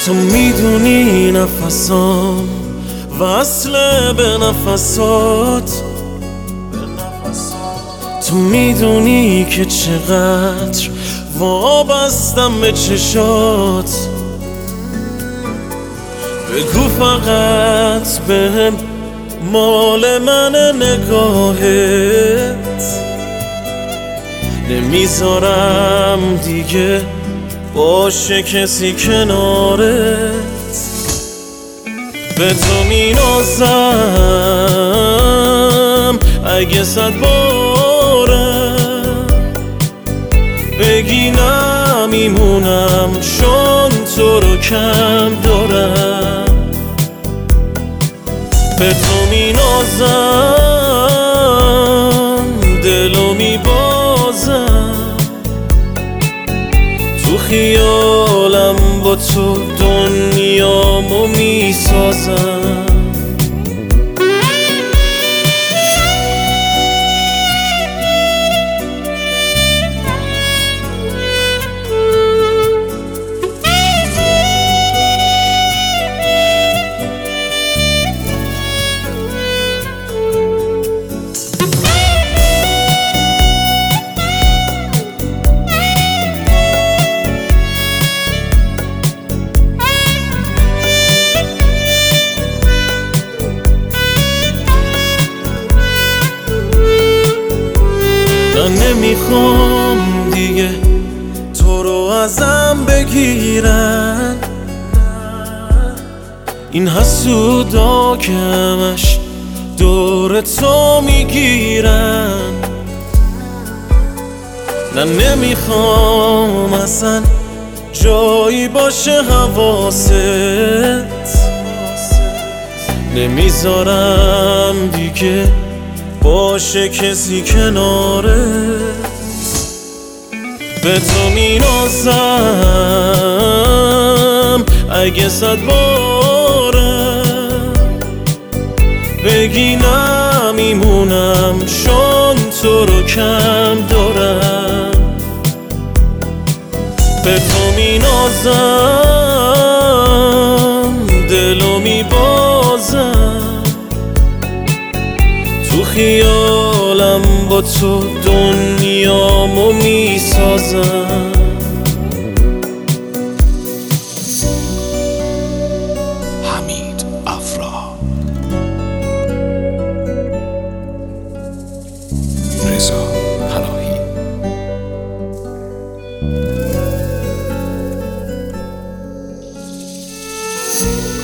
تو میدونی نفسام وصل به نفسات، تو میدونی که چقدر وابستم به چشات. بگو فقط بهم مال من نگاهت، نمیذارم دیگه باشه کسی کنارت. به تو مینازم اگه 100 بارم بگی نمیمونم، چون تو رو کم دارم. به تو مینازم دلو میبازم، تو خیالم با تو دنیامو میسازم. نمیخوام دیگه تو رو ازم بگیرن، این حسودا که همش دور تو میگیرن. نه نمیخوام اصلا جایی باشه حواست، نمیذارم دیگه باشه کسی کنارت. به تو مینازم اگه 100 بارم بگی نمیمونم، چون تو رو کم دارم. به تو مینازم دلو میبازم، تو خیالم با تو دنیامو میسازم. حمید افرا، رضا پناهی.